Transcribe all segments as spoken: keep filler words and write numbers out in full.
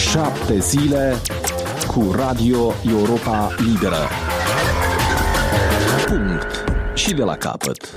Șapte zile cu Radio Europa Liberă. Punct. Și de la capăt.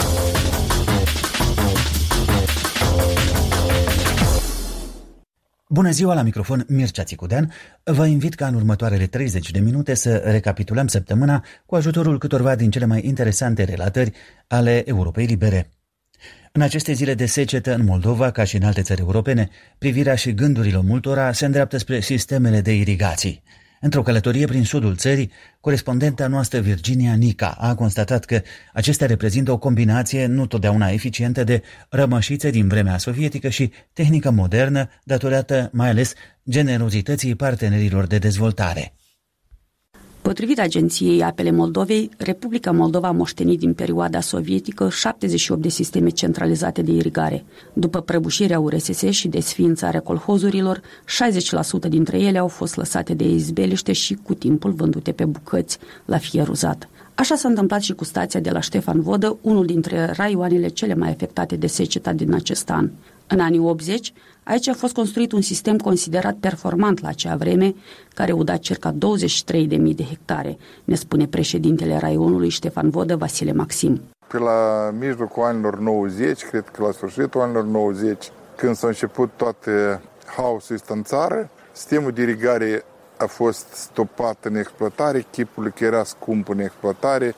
Bună ziua, la microfon Mircea Țicudean. Vă invit ca în următoarele treizeci de minute să recapitulăm săptămâna cu ajutorul câtorva din cele mai interesante relatări ale Europei Libere. În aceste zile de secetă în Moldova, ca și în alte țări europene, privirea și gândurile multora se îndreaptă spre sistemele de irigații. Într-o călătorie prin sudul țării, corespondenta noastră Virginia Nica a constatat că acestea reprezintă o combinație nu totdeauna eficientă de rămășițe din vremea sovietică și tehnică modernă, datorată mai ales generozității partenerilor de dezvoltare. Potrivit Agenției Apele Moldovei, Republica Moldova a moștenit din perioada sovietică șaptezeci și opt de sisteme centralizate de irigare. După prăbușirea U R S S și desființarea colhozurilor, șaizeci la sută dintre ele au fost lăsate de izbeliște și cu timpul vândute pe bucăți la fier uzat. Așa s-a întâmplat și cu stația de la Ștefan Vodă, unul dintre raioanele cele mai afectate de seceta din acest an. În anii optzeci, aici a fost construit un sistem considerat performant la acea vreme, care uda circa douăzeci și trei de mii de hectare, ne spune președintele raionului Ștefan Vodă, Vasile Maxim. Pe la mijlocul anilor nouăzeci, cred că la sfârșitul anilor nouăzeci, când s-a început toate haosul ăsta în țară, sistemul de irigare a fost stopat în exploatare, chipul că era scump în exploatare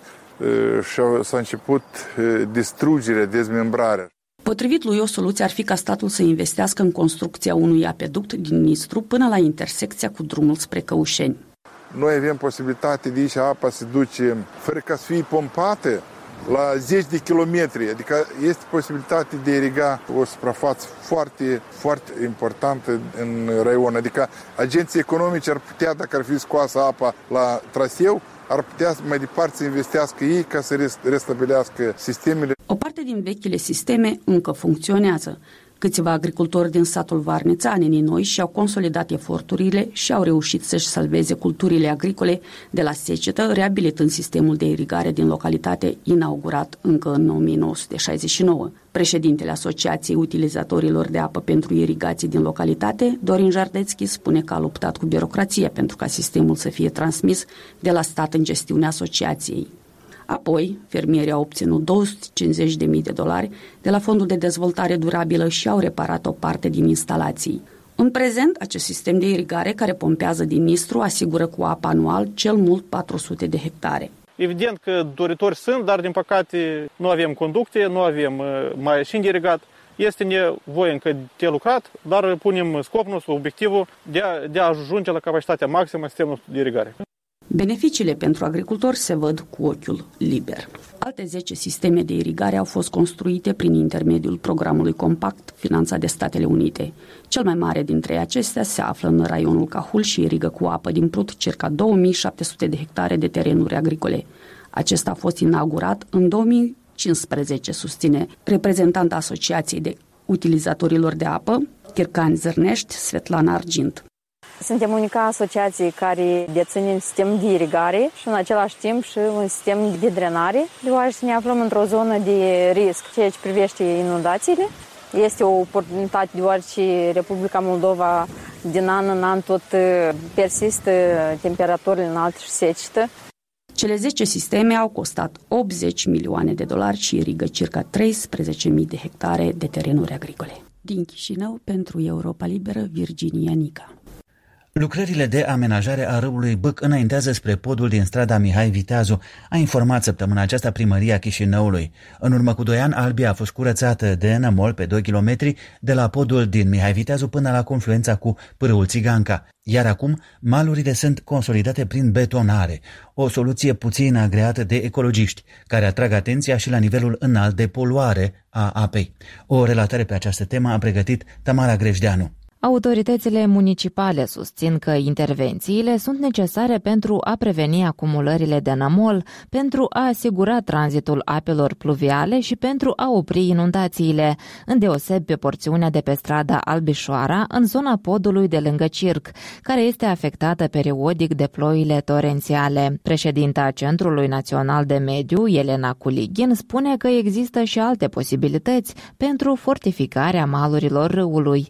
și s-a început distrugerea, dezmembrarea. Potrivit lui, o soluție ar fi ca statul să investească în construcția unui apeduct din Nistru până la intersecția cu drumul spre Căușeni. Noi avem posibilitate de aici apa se duce, fără ca să fie pompată, la zeci de kilometri. Adică este posibilitate de iriga o suprafață foarte, foarte importantă în raion. Adică agenții economici ar putea, dacă ar fi scoasă apa la traseu, ar putea mai departe să investească ei ca să restabilească sistemele. O parte din vechile sisteme încă funcționează. Câțiva agricultori din satul Varneța, Anenii Noi, și-au consolidat eforturile și au reușit să-și salveze culturile agricole de la secetă, reabilitând sistemul de irigare din localitate inaugurat încă în o mie nouă sute șaizeci și nouă. Președintele Asociației Utilizatorilor de Apă pentru Irigații din localitate, Dorin Jardețchi, spune că a luptat cu birocrația pentru ca sistemul să fie transmis de la stat în gestiunea asociației. Apoi, fermierii au obținut două sute cincizeci de mii de dolari de la Fondul de Dezvoltare Durabilă și au reparat o parte din instalații. În prezent, acest sistem de irigare care pompează din Nistru asigură cu apă anual cel mult patru sute de hectare. Evident că doritori sunt, dar din păcate nu avem conducție, nu avem mașini de irigat. Este nevoie încă de lucrat, dar punem scopul nostru, obiectivul de a, de a ajunge la capacitatea maximă a sistemului de irigare. Beneficiile pentru agricultori se văd cu ochiul liber. Alte zece sisteme de irigare au fost construite prin intermediul programului Compact finanțat de Statele Unite. Cel mai mare dintre acestea se află în raionul Cahul și irigă cu apă din Prut circa două mii șapte sute de hectare de terenuri agricole. Acesta a fost inaugurat în două mii cincisprezece, susține reprezentanta Asociației de Utilizatorilor de Apă, Chircan Zărnești, Svetlana Argint. Suntem unica asociație care deține un sistem de irigare și în același timp și un sistem de drenare, deoarece ne aflăm într-o zonă de risc, ceea ce privește inundațiile. Este o oportunitate deoarece Republica Moldova din an în an tot persistă temperaturile înalte și secetă. Cele zece sisteme au costat optzeci milioane de dolari și irigă circa treisprezece mii de hectare de terenuri agricole. Din Chișinău, pentru Europa Liberă, Virginia Nica. Lucrările de amenajare a râului Bâc înaintează spre podul din strada Mihai Viteazu, a informat săptămâna aceasta primăria Chișinăului. În urmă cu doi ani, Albia a fost curățată de nămol pe doi kilometri de la podul din Mihai Viteazu până la confluența cu pârâul Țiganca. Iar acum, malurile sunt consolidate prin betonare, o soluție puțin agreată de ecologiști, care atrag atenția și la nivelul înalt de poluare a apei. O relatare pe această temă a pregătit Tamara Grejdeanu. Autoritățile municipale susțin că intervențiile sunt necesare pentru a preveni acumulările de nămol, pentru a asigura tranzitul apelor pluviale și pentru a opri inundațiile, îndeosebi pe porțiunea de pe strada Albișoara, în zona podului de lângă Circ, care este afectată periodic de ploile torențiale. Președinta Centrului Național de Mediu, Elena Culighin, spune că există și alte posibilități pentru fortificarea malurilor râului.